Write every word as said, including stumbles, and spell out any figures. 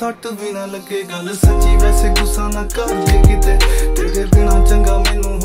सट भी ना लगे गल सच्ची, वैसे गुस्सा ना कर जे किते तेरे बिना चंगा मैनू